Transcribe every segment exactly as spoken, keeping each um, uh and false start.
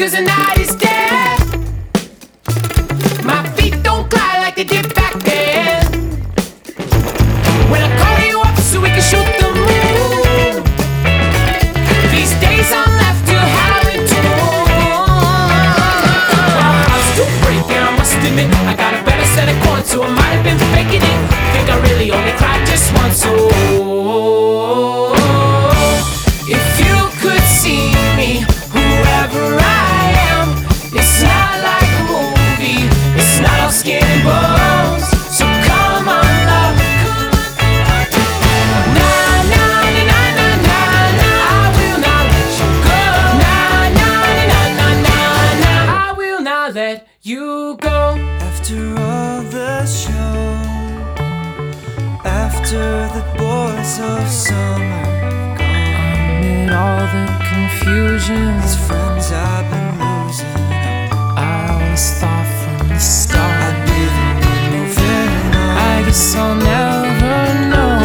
'cause the night is dead. My feet don't glide like they did back then. When I call you up so we can shoot the moon, these days I'm left to Harry Well, I was too breaking, I must admit. I got a better set of chords, so I might have been faking it. Think I really only cried just once, so if you could see me, whoever I am, it's not like a movie, it's not all skin and bones. So come on, love. Nah, nah, nah, nah, nah, nah, nah, I will not let you go. Nah, nah, nah, nah, nah, nah, I will not let you go. After all the show, after the boys of summer gone, amid all the confusion, these friends I've been losing, I always thought from the start I'd be the one moving on. I guess I'll never know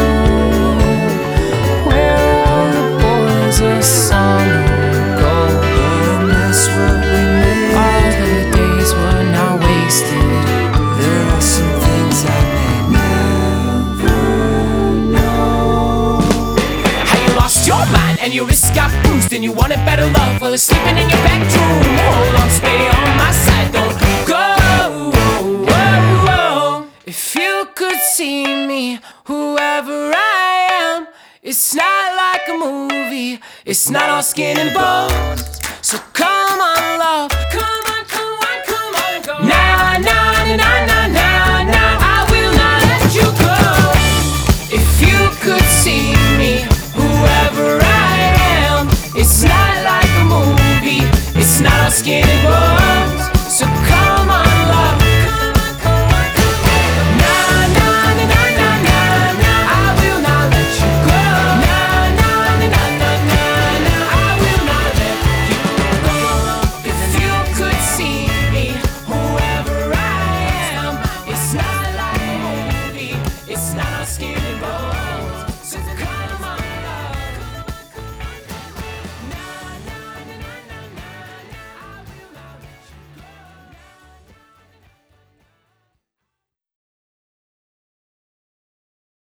where all the boys of summer go. But I miss what we made. All the days were now wasted. There are some things I may never know. How you lost your mind and your wrist got bruised, and you wanted better love while you're sleeping in your bedroom. Hold on, stay on my side, don't go. If you could see me, whoever I am, it's not like a movie, it's not all skin and bones. So come on, love, come on, come on, come on, go. Nah, nah, nah, nah, nah, nah, nah, I will not let you go. If you could see me, whoever I am, it's not like a movie, it's not all skin and bones.